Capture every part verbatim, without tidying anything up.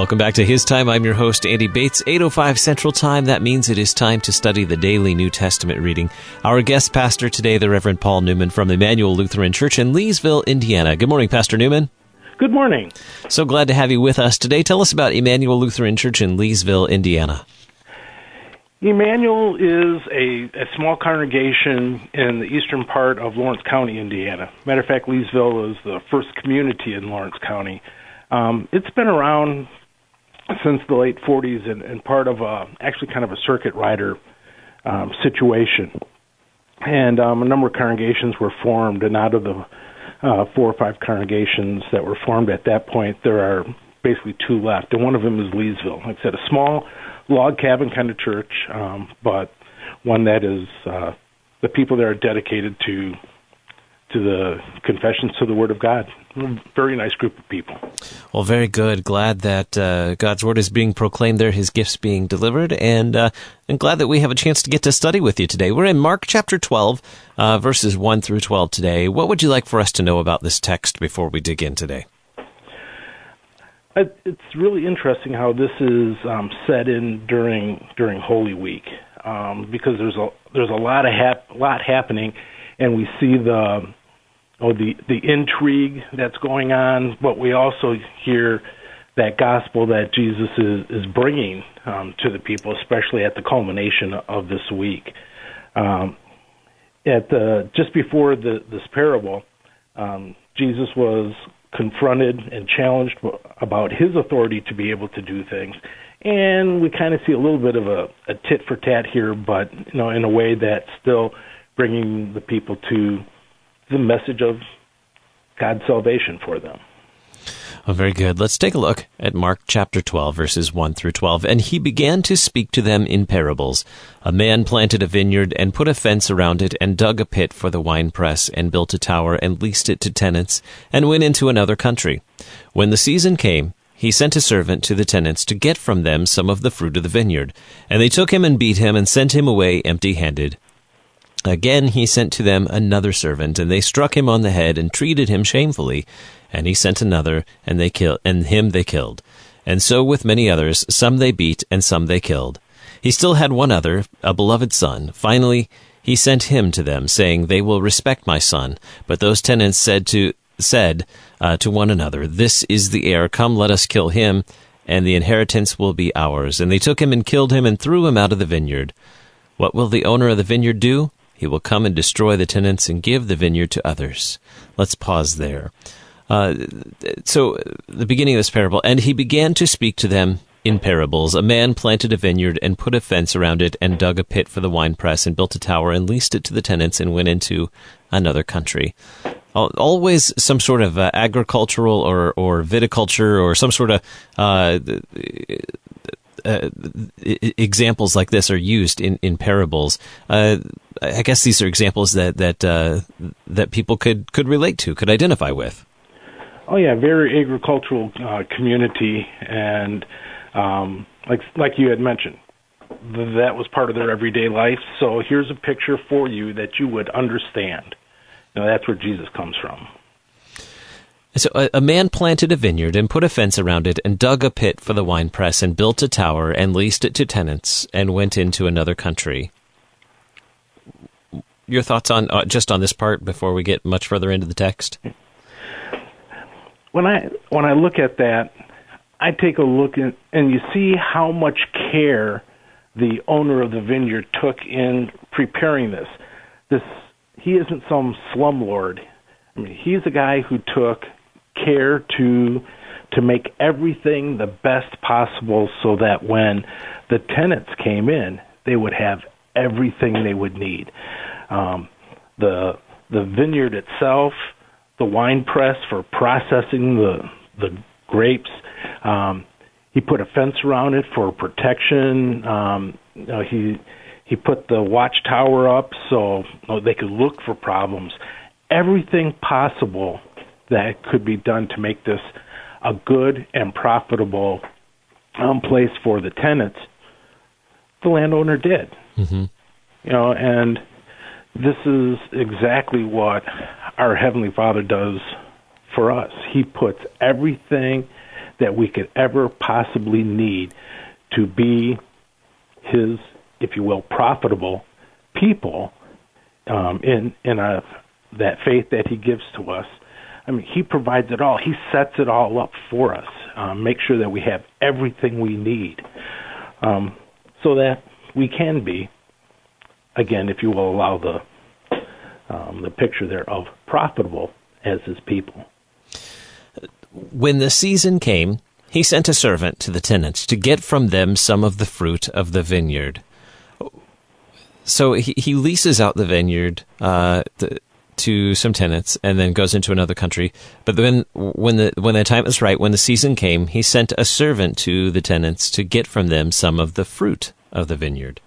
Welcome back to His Time. I'm your host, Andy Bates. eight oh five Central Time. That means it is time to study the daily New Testament reading. Our guest pastor today, the Reverend Paul Newman from Emmanuel Lutheran Church in Leesville, Indiana. Good morning, Pastor Newman. Good morning. So glad to have you with us today. Tell us about Emmanuel Lutheran Church in Leesville, Indiana. Emmanuel is a, a small congregation in the eastern part of Lawrence County, Indiana. Matter of fact, Leesville is the first community in Lawrence County. Um, it's been around since the late forties and, and part of a, actually kind of a circuit rider um, situation. And um, a number of congregations were formed, and out of the uh, four or five congregations that were formed at that point, there are basically two left, and one of them is Leesville. Like I said, a small log cabin kind of church, um, but one that is uh, the people there are dedicated to to the confessions to the Word of God. A very nice group of people. Well, very good. Glad that uh, God's Word is being proclaimed there, His gifts being delivered, and uh, and glad that we have a chance to get to study with you today. We're in Mark chapter twelve, uh, verses one through twelve today. What would you like for us to know about this text before we dig in today? It's really interesting how this is um, set in during during Holy Week, um, because there's a there's a lot of hap- lot happening, and we see the oh the the intrigue that's going on, but we also hear that gospel that Jesus is is bringing um, to the people, especially at the culmination of this week. Um, at the just before the, this parable, um, Jesus was confronted and challenged about his authority to be able to do things. And we kind of see a little bit of a, a tit for tat here, but you know, in a way that's still bringing the people to the message of God's salvation for them. Oh, very good. Let's take a look at Mark chapter twelve, verses one through twelve. And he began to speak to them in parables. A man planted a vineyard and put a fence around it and dug a pit for the winepress and built a tower and leased it to tenants and went into another country. When the season came, he sent a servant to the tenants to get from them some of the fruit of the vineyard. And they took him and beat him and sent him away empty-handed. Again he sent to them another servant, and they struck him on the head and treated him shamefully. And he sent another, and they killed, and him they killed. And so with many others, some they beat, and some they killed. He still had one other, a beloved son. Finally he sent him to them, saying, They will respect my son. But those tenants said to said uh, to one another, This is the heir. Come, let us kill him, and the inheritance will be ours. And they took him and killed him and threw him out of the vineyard. What will the owner of the vineyard do? He will come and destroy the tenants and give the vineyard to others. Let's pause there. Uh, so, the beginning of this parable, and he began to speak to them in parables. A man planted a vineyard and put a fence around it and dug a pit for the winepress and built a tower and leased it to the tenants and went into another country. Always some sort of uh, agricultural or, or viticulture or some sort of uh, uh, examples like this are used in, in parables. Uh, I guess these are examples that that uh, that people could, could relate to, could identify with. Oh yeah, very agricultural uh, community, and um, like like you had mentioned, th- that was part of their everyday life. So here's a picture for you that you would understand. You know, that's where Jesus comes from. So a, a man planted a vineyard and put a fence around it and dug a pit for the winepress and built a tower and leased it to tenants and went into another country. Your thoughts on uh, just on this part before we get much further into the text? When I when I look at that, I take a look in, and you see how much care the owner of the vineyard took in preparing this. This he isn't some slumlord. I mean, he's a guy who took care to to make everything the best possible, so that when the tenants came in, they would have everything they would need. Um, the the vineyard itself, the wine press for processing the the grapes. Um, he put a fence around it for protection. Um, you know, he he put the watchtower up so you know, they could look for problems. Everything possible that could be done to make this a good and profitable um, place for the tenants, the landowner did. Mm-hmm. You know, and this is exactly what our Heavenly Father does for us. He puts everything that we could ever possibly need to be his, if you will, profitable people um, in in a, that faith that he gives to us. I mean, he provides it all. He sets it all up for us. Um, make sure that we have everything we need, um, so that we can be, again, if you will allow the um, the picture there of profitable as his people. When the season came, he sent a servant to the tenants to get from them some of the fruit of the vineyard. So he, he leases out the vineyard uh, the, to some tenants and then goes into another country. But then when the when the time was right, when the season came, he sent a servant to the tenants to get from them some of the fruit of the vineyard.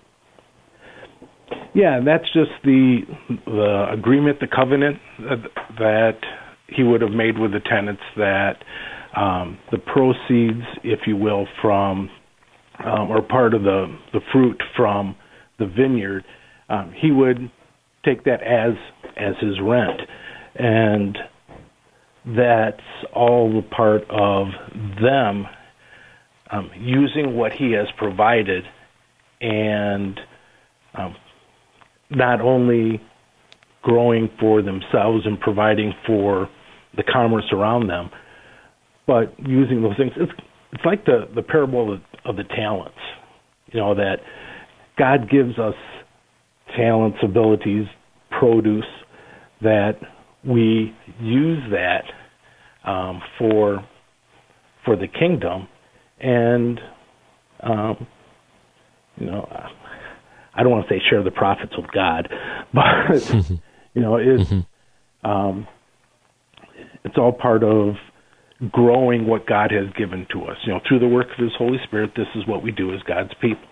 Yeah, that's just the the agreement, the covenant that he would have made with the tenants, that um, the proceeds, if you will, from um, or part of the, the fruit from the vineyard, um, he would take that as as his rent, and that's all the part of them um, using what he has provided, and um, not only growing for themselves and providing for the commerce around them, but using those things. It's, it's like the, the parable of, of the talents, you know, that God gives us talents, abilities, produce, that we use that um, for for the kingdom, and um, you know, I don't want to say share the profits with God, but you know, it's um, it's all part of growing what God has given to us. You know, through the work of His Holy Spirit, this is what we do as God's people.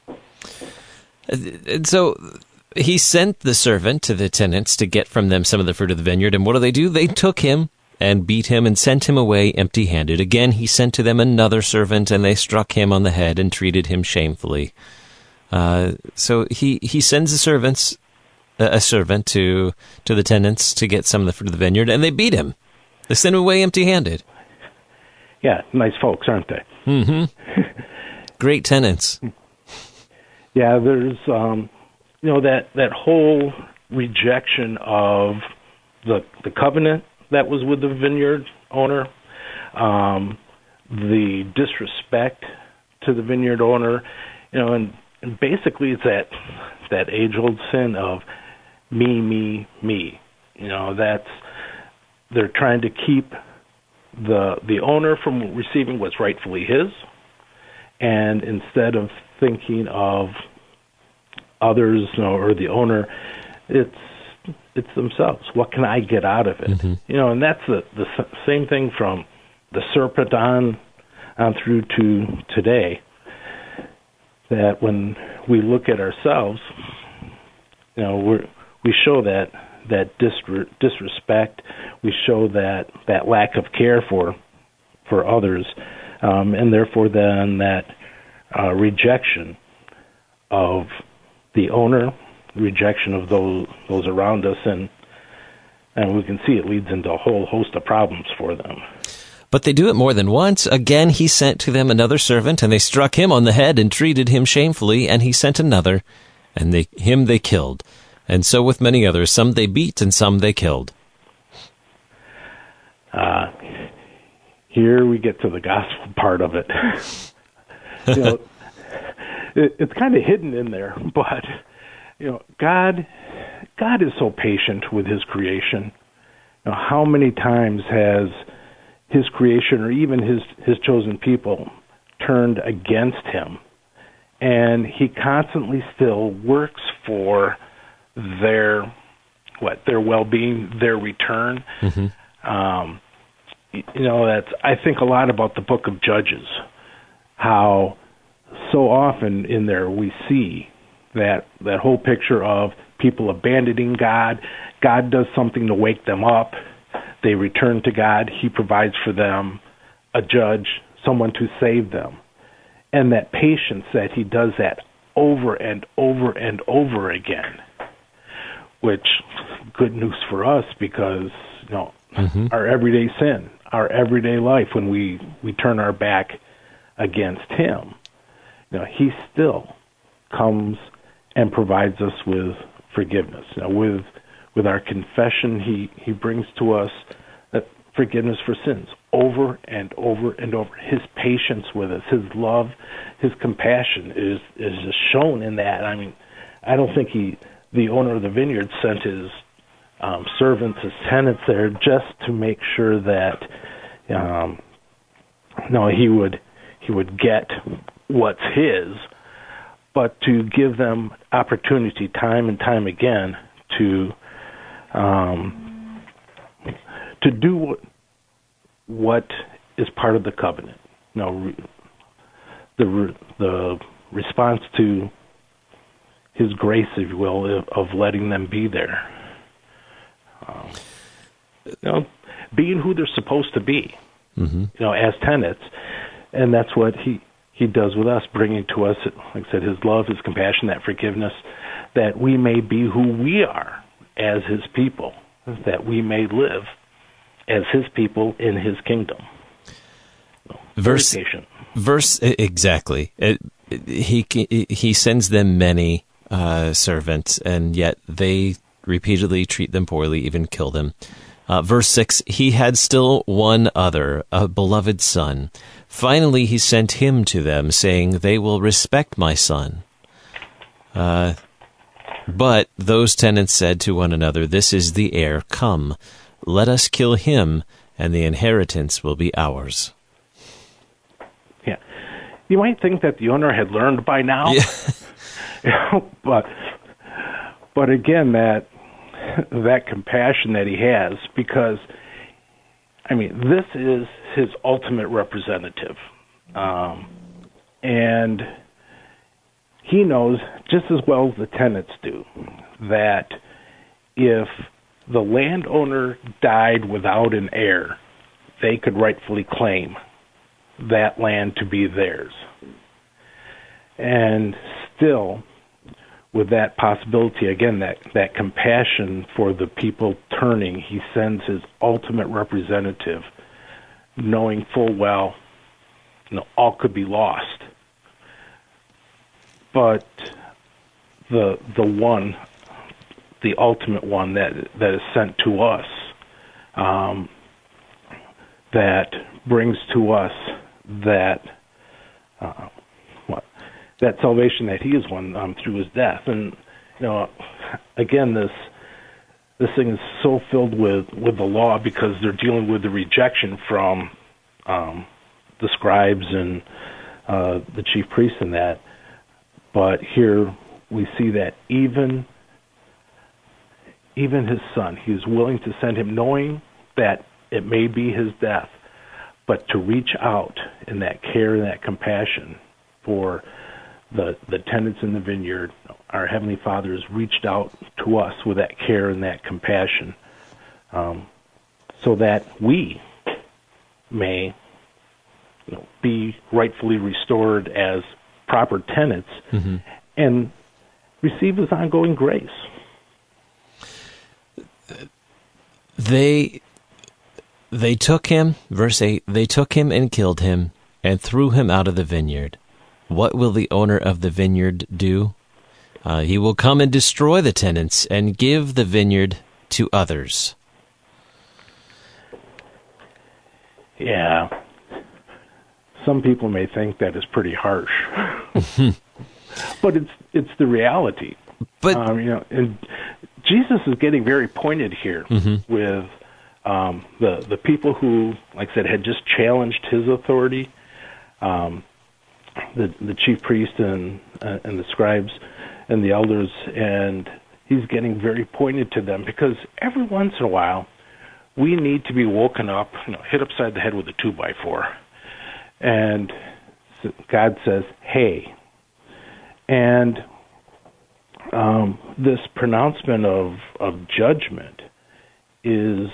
And so he sent the servant to the tenants to get from them some of the fruit of the vineyard. And what do they do? They took him and beat him and sent him away empty-handed. Again, he sent to them another servant, and they struck him on the head and treated him shamefully. Uh, so he, he sends the servants, uh, a servant to to the tenants to get some of the fruit of the vineyard, and they beat him. They sent him away empty-handed. Yeah, nice folks, aren't they? Mm-hmm. Great tenants. Yeah, there's, um, you know, that, that whole rejection of the the covenant that was with the vineyard owner, um, the disrespect to the vineyard owner, you know, and, and basically it's that that age-old sin of me, me, me. You know, that's, they're trying to keep the the owner from receiving what's rightfully his, and instead of thinking of others, you know, or the owner, it's it's themselves. What can I get out of it? Mm-hmm. You know, and that's the the same thing from the serpent on on through to today. That when we look at ourselves, you know, we we show that that disre- disrespect, we show that that lack of care for for others, um, and therefore then that uh, rejection of the owner, rejection of those those around us, and and we can see it leads into a whole host of problems for them. But they do it more than once. Again, he sent to them another servant, and they struck him on the head and treated him shamefully, and he sent another, and they, him they killed. And so with many others, some they beat and some they killed. Uh, here we get to the gospel part of it. you know, it, it's kind of hidden in there, but you know, God, God is so patient with His creation. You know, how many times has His creation, or even His His chosen people, turned against Him, and He constantly still works for their what their well-being, their return. Mm-hmm. Um, you know, that's I think a lot about the Book of Judges, how so often in there we see that that whole picture of people abandoning God. God does something to wake them up. They return to God. He provides for them a judge, someone to save them. And that patience that He does that over and over and over again, which good news for us because, you know, mm-hmm. our everyday sin, our everyday life when we, we turn our back against him. You know, he still comes and provides us with forgiveness. Now, with with our confession, he, he brings to us that forgiveness for sins over and over and over. His patience with us, his love, his compassion is is just shown in that. I mean, I don't think he, the owner of the vineyard, sent his um, servants, his tenants there just to make sure that um, no, he would he would get what's his, but to give them opportunity time and time again to um, to do what, what is part of the covenant. Now, re, the the response to his grace, if you will, of, of letting them be there. Um, you know, being who they're supposed to be, mm-hmm. you know, as tenants, and that's what he. He does with us, bringing to us, like I said, his love, his compassion, that forgiveness, that we may be who we are as his people, that we may live as his people in his kingdom. So, verse, verse exactly. It, it, he he sends them many uh, servants, and yet they repeatedly treat them poorly, even kill them. Uh, verse six, he had still one other, a beloved son. Finally, he sent him to them, saying, they will respect my son. Uh, but those tenants said to one another, this is the heir, come, let us kill him, and the inheritance will be ours. Yeah. You might think that the owner had learned by now. Yeah. You know, but, but again, that that compassion that he has, because, I mean, this is his ultimate representative. Um, and he knows, just as well as the tenants do, that if the landowner died without an heir, they could rightfully claim that land to be theirs. And still, with that possibility, again, that, that compassion for the people turning, he sends his ultimate representative, knowing full well, you know, all could be lost. But the the one, the ultimate one that that is sent to us, um, that brings to us that uh, what that salvation that he has won um, through his death. And you know, again, this this thing is so filled with, with the law because they're dealing with the rejection from um, the scribes and uh, the chief priests and that. But here we see that even even his son, he is willing to send him, knowing that it may be his death, but to reach out in that care and that compassion for the the tenants in the vineyard. Our Heavenly Father has reached out to us with that care and that compassion, um, so that we may, you know, be rightfully restored as proper tenants, mm-hmm. and receive his ongoing grace. They they took him, verse eight, they took him and killed him and threw him out of the vineyard. What will the owner of the vineyard do? Uh, he will come and destroy the tenants and give the vineyard to others. Yeah. Some people may think that is pretty harsh, but it's it's the reality. But um, you know, and Jesus is getting very pointed here mm-hmm. with um, the the people who, like I said, had just challenged his authority, um, the the chief priest and uh, and the scribes and the elders, and he's getting very pointed to them because every once in a while we need to be woken up, you know, hit upside the head with a two by four. And God says, hey. And um, this pronouncement of, of judgment is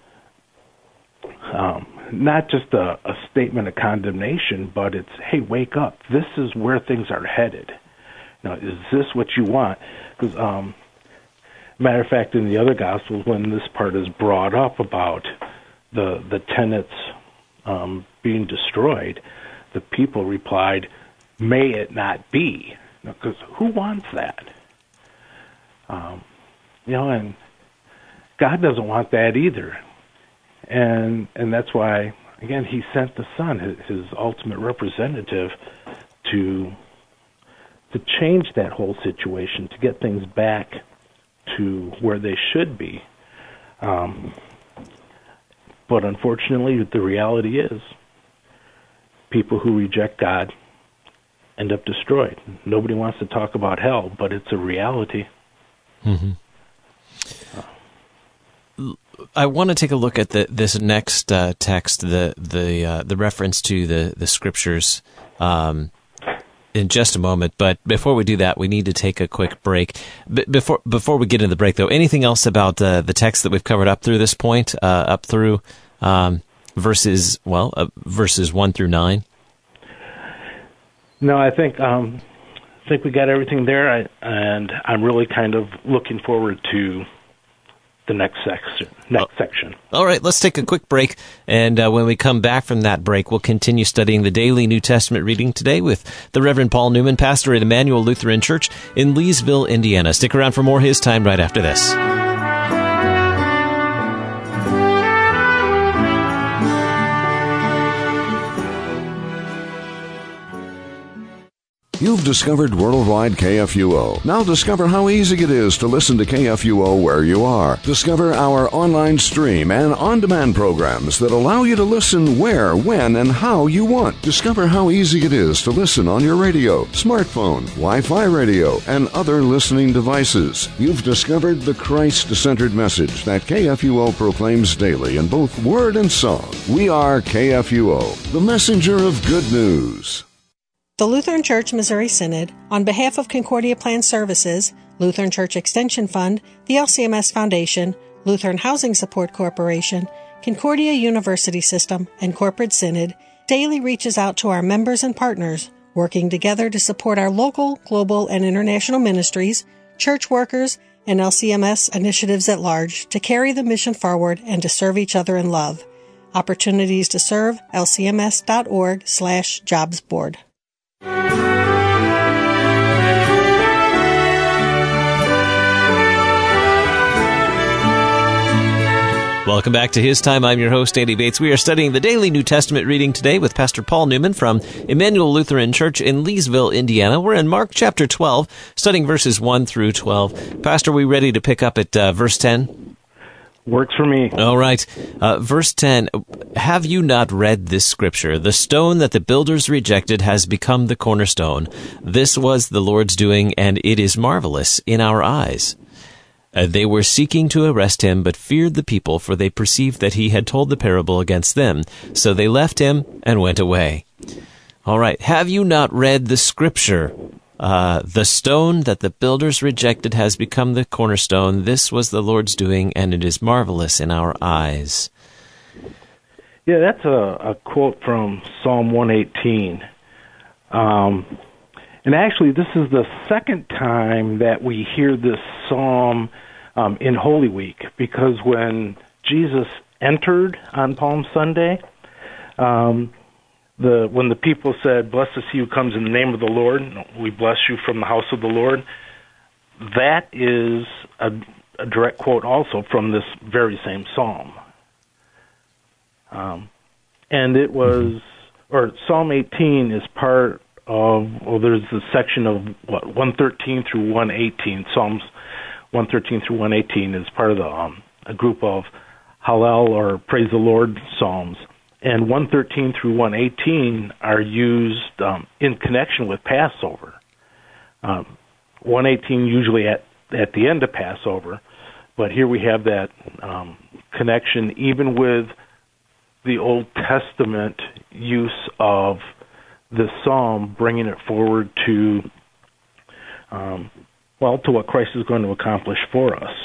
um, not just a, a statement of condemnation, but it's, hey, wake up. This is where things are headed. Now, is this what you want? Because, um, matter of fact, in the other Gospels, when this part is brought up about the, the tenants um, being destroyed, the people replied, "May it not be," because who wants that? Um, you know, and God doesn't want that either, and and that's why, again, He sent the Son, his, his ultimate representative, to to change that whole situation, to get things back to where they should be. Um, but unfortunately, the reality is, people who reject God end up destroyed. Nobody wants to talk about hell, but it's a reality. Mm-hmm. Uh, I want to take a look at the, this next uh, text, the the uh, the reference to the the scriptures, um, in just a moment. But before we do that, we need to take a quick break. B- before before we get into the break, though, anything else about uh, the text that we've covered up through this point, uh, up through um, verses well, uh, verses one through nine? No, I think um, I think we got everything there, I, and I'm really kind of looking forward to the next section. Next oh. section. All right, let's take a quick break, and uh, when we come back from that break, we'll continue studying the daily New Testament reading today with the Reverend Paul Newman, pastor at Emmanuel Lutheran Church in Leesville, Indiana. Stick around for more His Time right after this. You've discovered Worldwide K F U O. Now discover how easy it is to listen to K F U O where you are. Discover our online stream and on-demand programs that allow you to listen where, when, and how you want. Discover how easy it is to listen on your radio, smartphone, Wi-Fi radio, and other listening devices. You've discovered the Christ-centered message that K F U O proclaims daily in both word and song. We are K F U O, the messenger of good news. The Lutheran Church Missouri Synod, on behalf of Concordia Plan Services, Lutheran Church Extension Fund, the L C M S Foundation, Lutheran Housing Support Corporation, Concordia University System, and Corporate Synod, daily reaches out to our members and partners, working together to support our local, global, and international ministries, church workers, and L C M S initiatives at large to carry the mission forward and to serve each other in love. Opportunities to serve, lcms.org slash jobs board. Welcome back to His Time. I'm your host, Andy Bates. We are studying the daily New Testament reading today with Pastor Paul Newman from Emmanuel Lutheran Church in Leesville, Indiana. We're in Mark chapter twelve, studying verses one through twelve. Pastor, are we ready to pick up at uh, verse ten? Works for me. All right. Uh, verse ten, have you not read this scripture? The stone that the builders rejected has become the cornerstone. This was the Lord's doing, and it is marvelous in our eyes. Uh, they were seeking to arrest him, but feared the people, for they perceived that he had told the parable against them. So they left him and went away. All right. Have you not read the scripture? Uh, the stone that the builders rejected has become the cornerstone. This was the Lord's doing, and it is marvelous in our eyes. Yeah, that's a, a quote from Psalm one eighteen. Um, and actually, this is the second time that we hear this psalm um, in Holy Week, because when Jesus entered on Palm Sunday, um, The when the people said, "Blessed is he who comes in the name of the Lord, we bless you from the house of the Lord," that is a, a direct quote also from this very same psalm. Um, and it was, or Psalm eighteen is part of, well, there's a section of what, one thirteen through one eighteen. Psalms one thirteen through one eighteen is part of the um, a group of Hallel, or Praise the Lord, psalms. And one thirteen through one eighteen are used um, in connection with Passover. Um, one eighteen usually at, at the end of Passover, but here we have that um, connection even with the Old Testament use of the psalm, bringing it forward to, um, well, to what Christ is going to accomplish for us.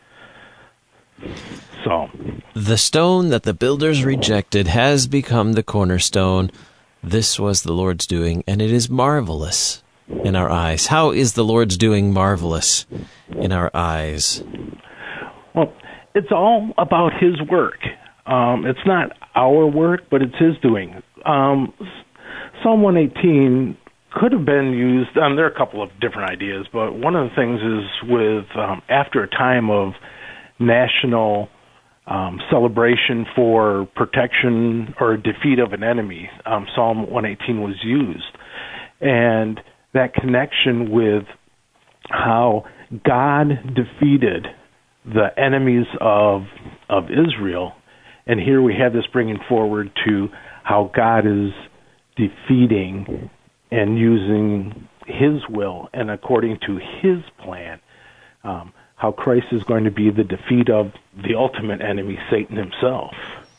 So, the stone that the builders rejected has become the cornerstone. This was the Lord's doing, and it is marvelous in our eyes. How is the Lord's doing marvelous in our eyes? Well, it's all about His work. Um, it's not our work, but it's his doing. Um, Psalm one eighteen could have been used, um, there are a couple of different ideas, but one of the things is with, um, after a time of national um, celebration for protection or defeat of an enemy, um, Psalm one eighteen was used. And that connection with how God defeated the enemies of of Israel, and here we have this bringing forward to how God is defeating and using his will and according to his plan, um, how Christ is going to be the defeat of the ultimate enemy, Satan himself.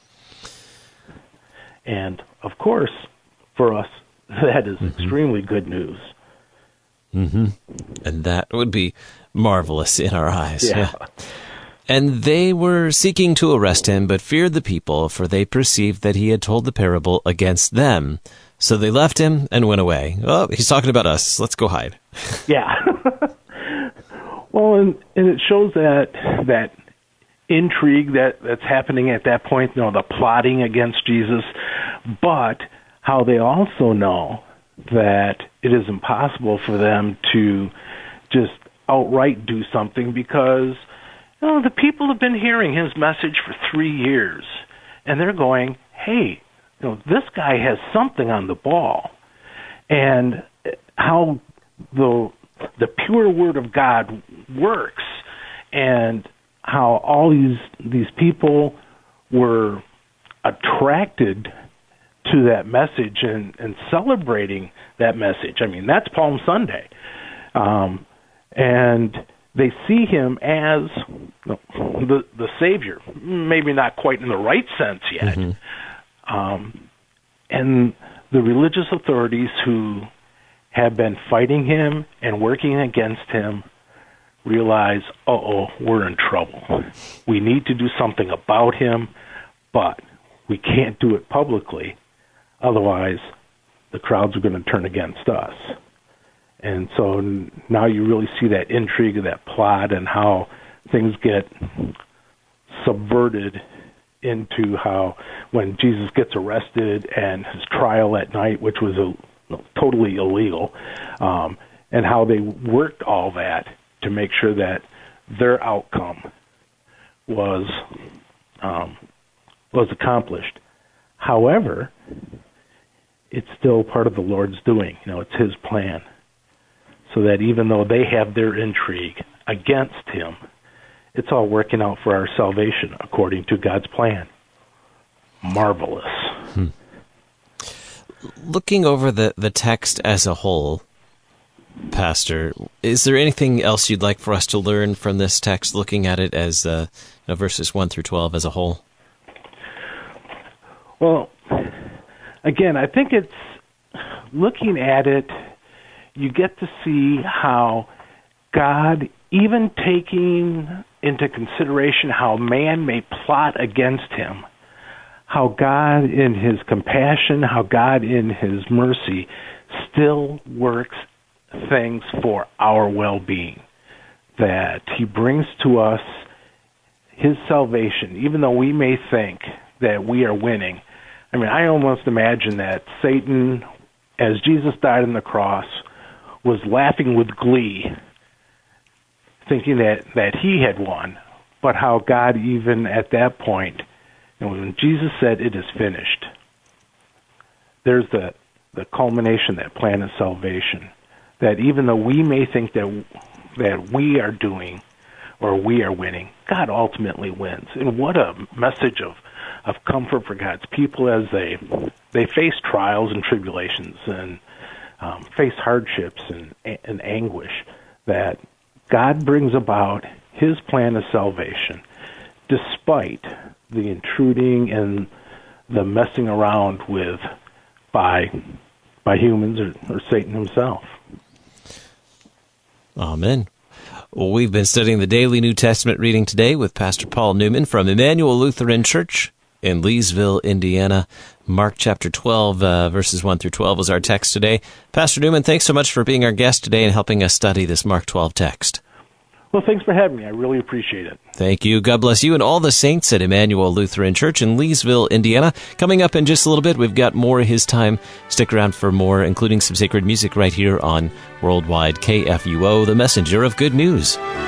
And, of course, for us, that is mm-hmm. extremely good news. Mm-hmm. And that would be marvelous in our eyes. Yeah. yeah. And they were seeking to arrest him, but feared the people, for they perceived that he had told the parable against them. So they left him and went away. Oh, he's talking about us. Let's go hide. Yeah. Well, and, and it shows that that intrigue that, that's happening at that point, you know, the plotting against Jesus, but how they also know that it is impossible for them to just outright do something because, you know, the people have been hearing his message for three years, and they're going, hey, you know, this guy has something on the ball. And how the the pure word of God works, and how all these these people were attracted to that message and, and celebrating that message. I mean, that's Palm Sunday. Um, and they see him as the the Savior, maybe not quite in the right sense yet. Mm-hmm. Um, and the religious authorities who have been fighting him and working against him realize, uh-oh, we're in trouble. We need to do something about him, but we can't do it publicly. Otherwise, the crowds are going to turn against us. And so now you really see that intrigue of that plot and how things get subverted into how when Jesus gets arrested and his trial at night, which was a, totally illegal, um, and how they worked all that to make sure that their outcome was um, was accomplished. However, it's still part of the Lord's doing. You know, it's his plan. So that even though they have their intrigue against him, it's all working out for our salvation according to God's plan. Marvelous. Hmm. Looking over the, the text as a whole, Pastor, is there anything else you'd like for us to learn from this text, looking at it as uh, you know, verses one through twelve as a whole? Well, again, I think it's looking at it, you get to see how God, even taking into consideration how man may plot against him, how God in his compassion, how God in his mercy still works things for our well-being, that he brings to us his salvation, even though we may think that we are winning. I mean, I almost imagine that Satan, as Jesus died on the cross, was laughing with glee, thinking that, that he had won, but how God, even at that point, and when Jesus said, it is finished, there's the, the culmination, that plan of salvation, that even though we may think that that we are doing or we are winning, God ultimately wins. And what a message of, of comfort for God's people as they they face trials and tribulations and um, face hardships and, and anguish, that God brings about his plan of salvation despite the intruding and the messing around with by by humans or, or Satan himself. Amen. Well, we've been studying the daily New Testament reading today with Pastor Paul Newman from Emmanuel Lutheran Church in Leesville, Indiana. Mark chapter twelve, uh, verses one through twelve was our text today. Pastor Newman, thanks so much for being our guest today and helping us study this Mark twelve text. Well, thanks for having me. I really appreciate it. Thank you. God bless you and all the saints at Emmanuel Lutheran Church in Leesville, Indiana. Coming up in just a little bit, we've got more of his time. Stick around for more, including some sacred music right here on Worldwide K F U O, the messenger of good news.